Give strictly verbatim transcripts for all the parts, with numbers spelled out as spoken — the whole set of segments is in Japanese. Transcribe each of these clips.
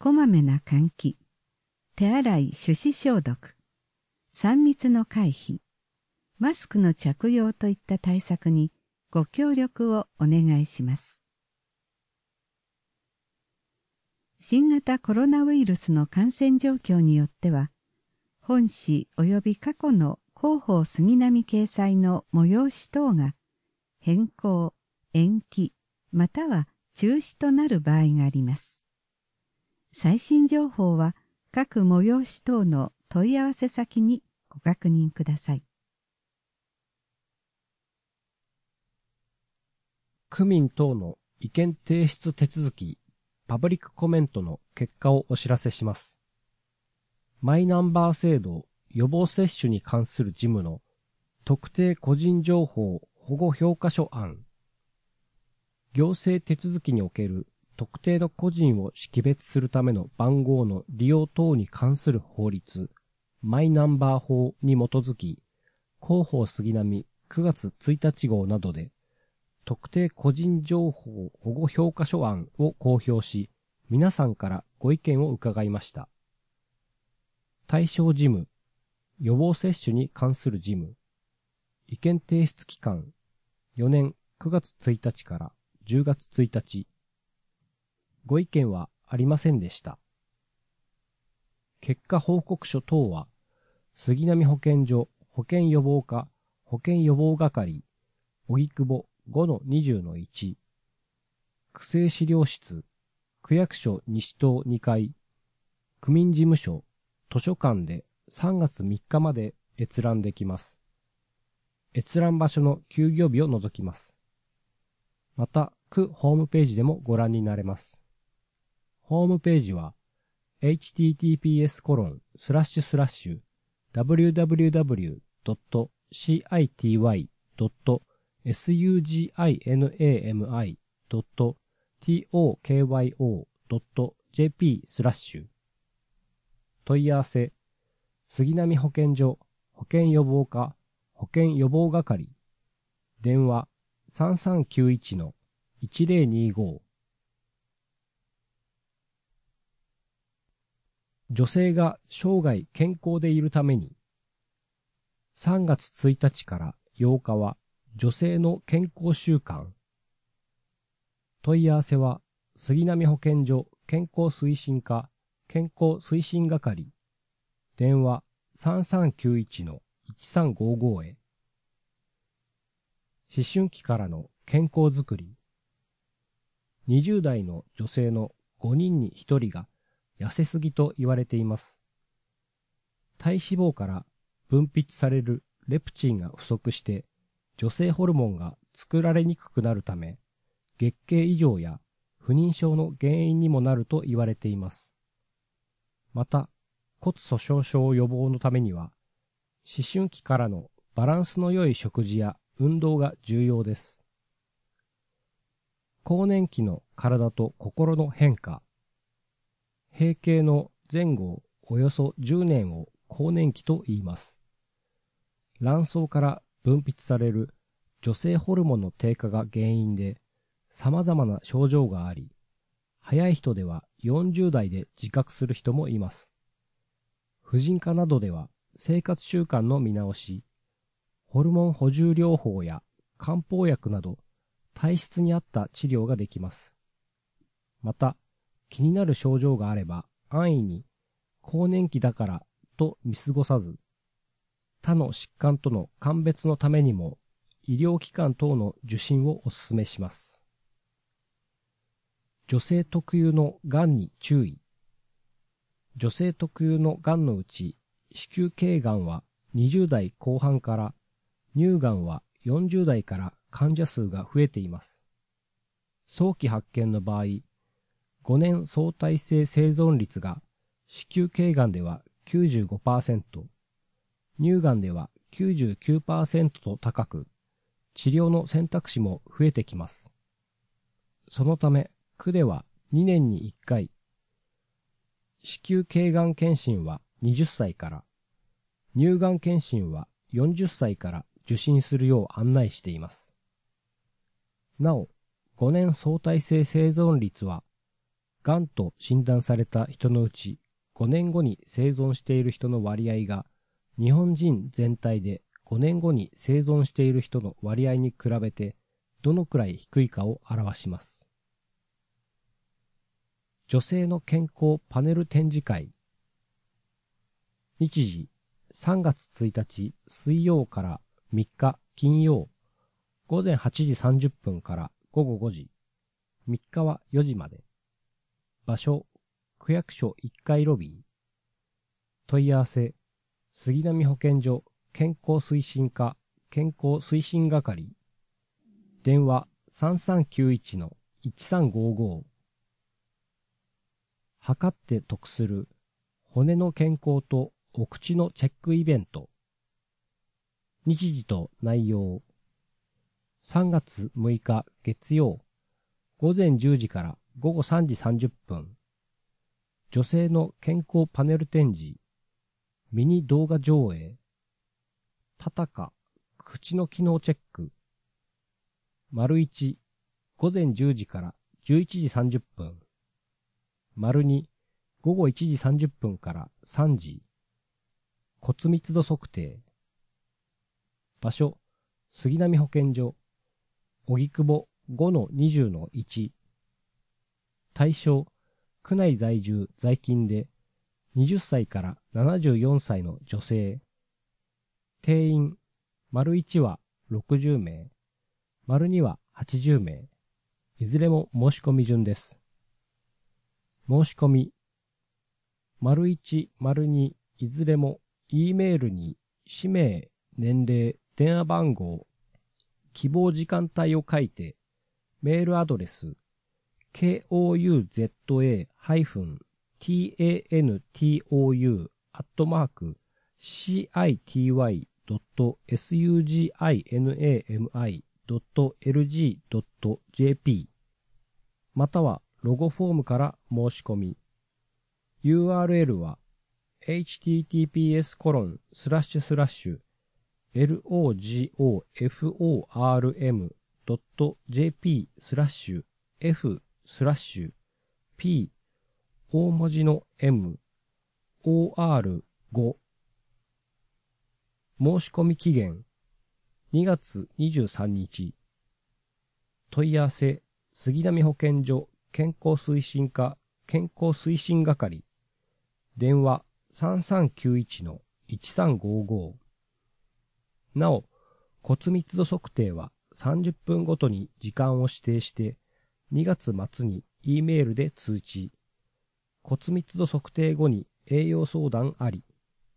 こまめな換気、手洗い手指消毒、さん密の回避、マスクの着用といった対策にご協力をお願いします。新型コロナウイルスの感染状況によっては、本誌及び過去の広報杉並掲載の催し等が変更、延期、または中止となる場合があります。最新情報は各催し等の問い合わせ先にご確認ください。 区民等の意見提出手続き、パブリックコメントの結果をお知らせします。マイナンバー制度予防接種に関する事務の特定個人情報保護評価書案。行政手続きにおける特定の個人を識別するための番号の利用等に関する法律、マイナンバー法に基づき、広報杉並くがつついたち号などで、特定個人情報保護評価書案を公表し、皆さんからご意見を伺いました。対象事務、予防接種に関する事務、意見提出期間、よねんくがつついたちからじゅうがつついたち。ご意見はありませんでした。結果報告書等は、杉並保健所保健予防課保健予防係、荻窪 ごのにじゅうのいち、区政資料室、区役所西棟にかい、区民事務所、図書館でさんがつみっかまで閲覧できます。閲覧場所の休業日を除きます。また、区ホームページでもご覧になれます。ホームページは、エイチティーティーピーエスコロンスラッシュスラッシュダブリューダブリューダブリュードットシーアイティーワイドットエスユージーアイエヌエーエムアイドットティーオーケーワイオードットジェーピースラッシュ問い合わせ、杉並保健所保健予防課保健予防係、電話 さんさんきゅういちのいちぜろにご。女性が生涯健康でいるために、さんがつついたちからようかは女性の健康週間。問い合わせは杉並保健所健康推進課健康推進係、電話さんさんきゅういちのいちさんごごへ。思春期からの健康づくり。にじゅう代の女性のごにんにひとりが痩せすぎと言われています。体脂肪から分泌されるレプチンが不足して女性ホルモンが作られにくくなるため、月経異常や不妊症の原因にもなると言われています。また、骨粗鬆症予防のためには、思春期からのバランスの良い食事や運動が重要です。更年期の体と心の変化。閉経の前後およそじゅうねんを更年期と言います。卵巣から分泌される女性ホルモンの低下が原因で様々な症状があり、早い人ではよんじゅう代で自覚する人もいます。婦人科などでは生活習慣の見直し、ホルモン補充療法や漢方薬など体質に合った治療ができます。また、気になる症状があれば安易に更年期だからと見過ごさず、他の疾患との鑑別のためにも医療機関等の受診をお勧めします。女性特有のがんに注意。女性特有のがんのうち、子宮頸がんはにじゅう代後半から、乳がんはよんじゅう代から患者数が増えています。早期発見の場合、ごねん相対性生存率が子宮頸がんでは きゅうじゅうごパーセント、乳がんでは きゅうじゅうきゅうパーセント と高く、治療の選択肢も増えてきます。そのため、区ではにねんにいっかい、子宮頸がん検診ははたちから、乳がん検診はよんじゅっさいから受診するよう案内しています。なお、ごねん相対性生存率は、 がんと診断された人のうちごねんごに生存している人の割合が日本人全体でごねんごに生存している人の割合に比べてどのくらい低いかを表します。女性の健康パネル展示会。日時さんがつついたち水曜からみっか金曜ごぜんはちじさんじゅっぷんからごごごじ、みっかはよじまで。場所区役所いっかいロビー。問い合わせ杉並保健所健康推進課健康推進係。電話 さんさんきゅういちのいちさんごご。測って得する骨の健康とお口のチェックイベント。日時と内容。さんがつむいか月曜ごぜんじゅうじからごごさんじさんじゅっぷん。女性の健康パネル展示。ミニ動画上映。パタカ口の機能チェック。丸いちごぜんじゅうじからじゅういちじさんじゅっぷん。丸にごごいちじさんじゅっぷんからさんじ。骨密度測定。場所杉並保健所荻窪 ごのにじゅうのいち。対象区内在住在勤ではたちからななじゅうよんさいの女性。定員丸いちはろくじゅうめい、丸にははちじゅうめい。いずれも申し込み順です。申し込み丸いち、丸にいずれも E メールに氏名、年齢、電話番号、希望時間帯を書いて、メールアドレス ケーオーユーゼットエー タントウ アットマーク シーアイティーワイ ドット エスユージーアイエヌエーエムアイ ドット エルジー ドット ジェーピー またはロゴフォームから申し込み。ユーアールエル は エイチティーティーピーエスコロンスラッシュスラッシュロゴフォームドット ジェーピー スラッシュ F スラッシュ P 大文字の M オーアールご。申し込み期限にがつにじゅうさんにち。問い合わせ杉並保健所健康推進課健康推進係。電話さんさんきゅういちのいちさんごご。なお、骨密度測定はさんじゅっぷんごとに時間を指定してにがつまつに E メールで通知。骨密度測定後に栄養相談あり。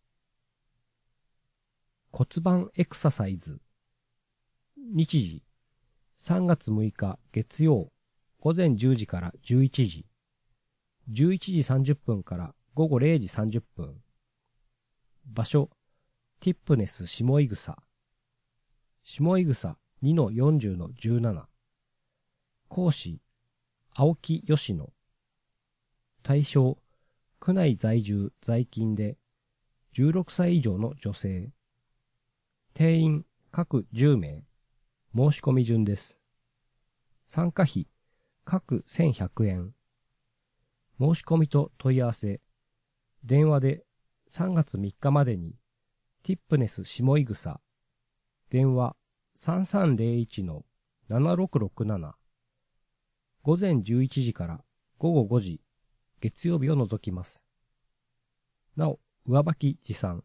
骨盤エクササイズ。日時さんがつむいか月曜ごぜんじゅうじからじゅういちじ。じゅういちじさんじゅっぷんからごごれいじさんじゅっぷん。場所ティップネス下井草。下井草 にのよんじゅうのじゅうなな。講師青木吉野。対象区内在住在勤でじゅうろくさい以上の女性。定員各じゅうめい。申し込み順です。参加費各せんひゃくえん。申し込みと問い合わせ電話でさんがつみっかまでにティップネス下井草。電話さんさんゼロいちのななろくろくなな。ごぜんじゅういちじからごごごじ、月曜日を除きます。なお、上履き持参。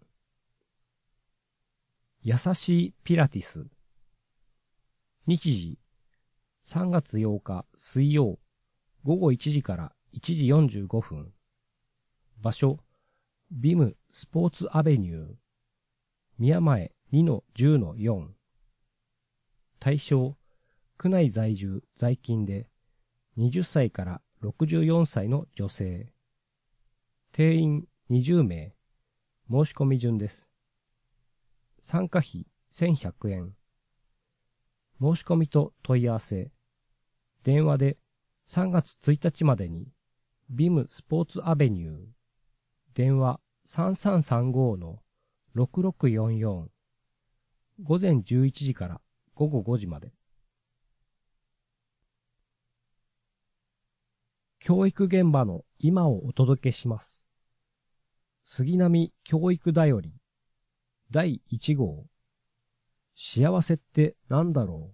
優しいピラティス。日時さんがつようか水曜ごごいちじからいちじよんじゅうごふん。場所ビムスポーツアベニュー。宮前 にのじゅうのよん。対象区内在住在勤ではたちからろくじゅうよんさいの女性。定員にじゅうめい。申し込み順です。参加費せんひゃくえん。申し込みと問い合わせ電話でさんがつついたちまでにビムスポーツアベニュー。電話さんさんさんごのろくろくよんよん。ごぜんじゅういちじからごごごじまで。 教育現場の今をお届けします。杉並教育だよりだいいち号。幸せって何だろう。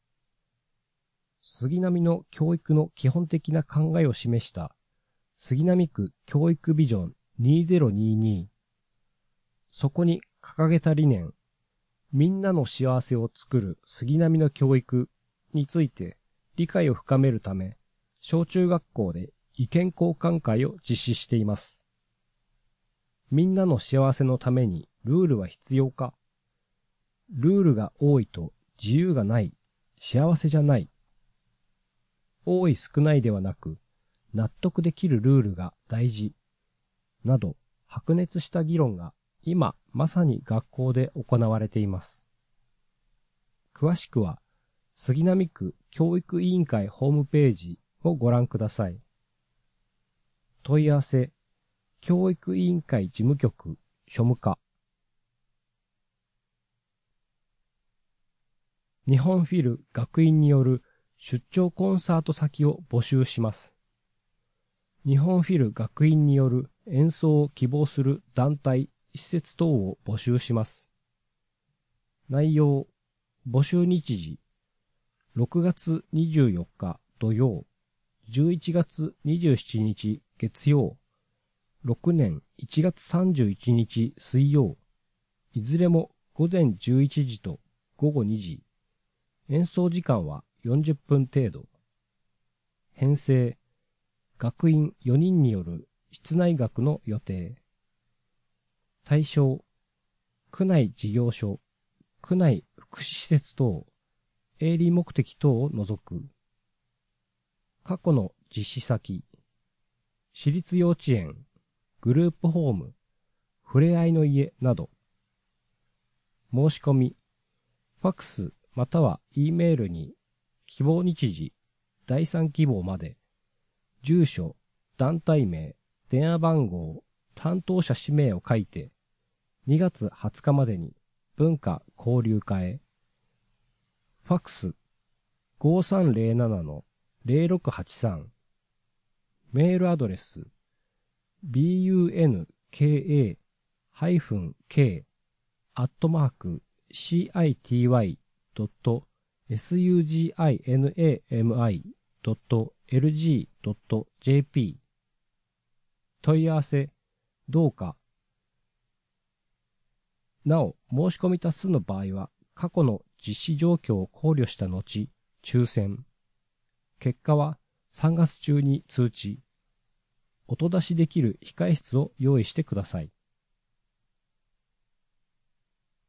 杉並の教育の基本的な考えを示した杉並区教育ビジョンにせんにじゅうに。そこに掲げた理念、みんなの幸せを作る杉並の教育について理解を深めるため、小中学校で意見交換会を実施しています。みんなの幸せのためにルールは必要か？ルールが多いと自由がない、幸せじゃない。多い少ないではなく、納得できるルールが大事。など、白熱した議論が今まさに学校で行われています。詳しくは、杉並区教育委員会ホームページをご覧ください。問い合わせ、教育委員会事務局、庶務課。日本フィル学院による出張コンサート先を募集します。日本フィル学院による演奏を希望する団体、施設等を募集します。内容、募集日時、ろくがつにじゅうよっか土曜、じゅういちがつにじゅうしちにち月曜、ろくねんいちがつさんじゅういちにち水曜、いずれもごぜんじゅういちじとごごにじ。演奏時間はよんじゅっぷん程度。編成、学員よにんによる室内楽の予定。対象、区内事業所、区内福祉施設等、営利目的等を除く。過去の実施先、私立幼稚園、グループホーム、ふれあいの家など。申し込み、ファックスまたは E メールに希望日時、第三希望まで、住所、団体名、電話番号、担当者氏名を書いて、にがつはつかまでに文化交流課へ。ファックス ごさんぜろななのぜろろくはちさん。メールアドレス bunka-k アットマーク city.suginami.lg.jp 問い合わせ、どうか。なお、申し込み多数の場合は、過去の実施状況を考慮した後、抽選。結果はさんがつ中に通知。音出しできる控え室を用意してください。